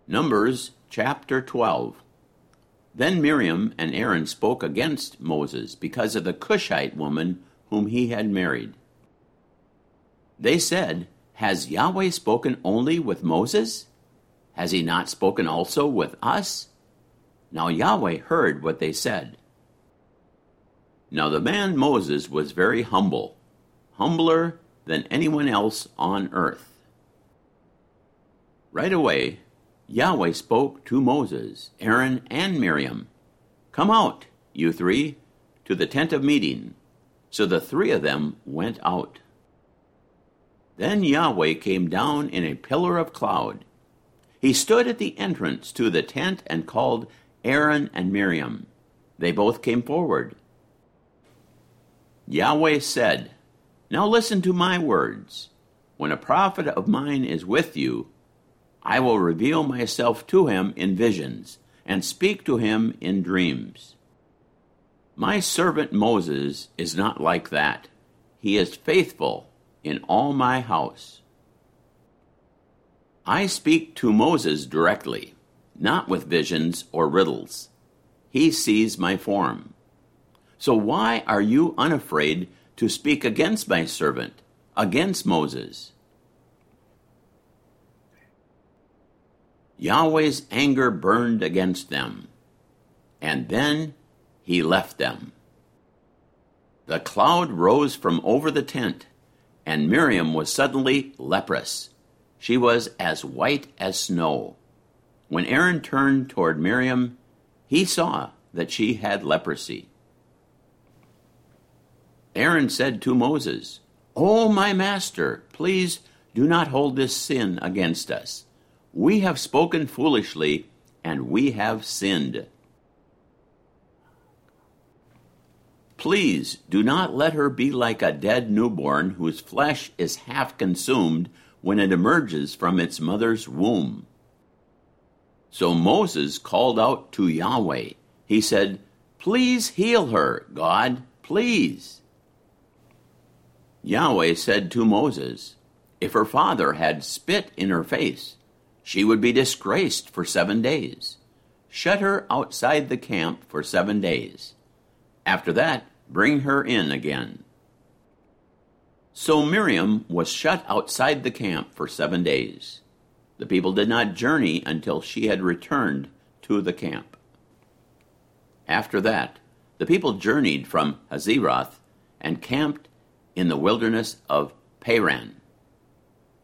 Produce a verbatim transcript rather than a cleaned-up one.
Numbers chapter twelve. Then Miriam and Aaron spoke against Moses because of the Cushite woman whom he had married. They said, "Has Yahweh spoken only with Moses? Has he not spoken also with us?" Now Yahweh heard what they said. Now the man Moses was very humble, humbler than anyone else on earth. Right away, Yahweh spoke to Moses, Aaron, and Miriam. "Come out, you three, to the tent of meeting." So the three of them went out. Then Yahweh came down in a pillar of cloud. He stood at the entrance to the tent and called Aaron and Miriam. They both came forward. Yahweh said, "Now listen to my words. When a prophet of mine is with you, I will reveal myself to him in visions and speak to him in dreams. My servant Moses is not like that. He is faithful in all my house. I speak to Moses directly, not with visions or riddles. He sees my form. So why are you unafraid to speak against my servant, against Moses?" Yahweh's anger burned against them, and then he left them. The cloud rose from over the tent, and Miriam was suddenly leprous. She was as white as snow. When Aaron turned toward Miriam, he saw that she had leprosy. Aaron said to Moses, "O my master, please do not hold this sin against us. We have spoken foolishly, and we have sinned. Please do not let her be like a dead newborn whose flesh is half consumed when it emerges from its mother's womb." So Moses called out to Yahweh. He said, "Please heal her, God, please." Yahweh said to Moses, "If her father had spit in her face, she would be disgraced for seven days. Shut her outside the camp for seven days. After that, bring her in again." So Miriam was shut outside the camp for seven days. The people did not journey until she had returned to the camp. After that, the people journeyed from Hazeroth and camped in the wilderness of Paran.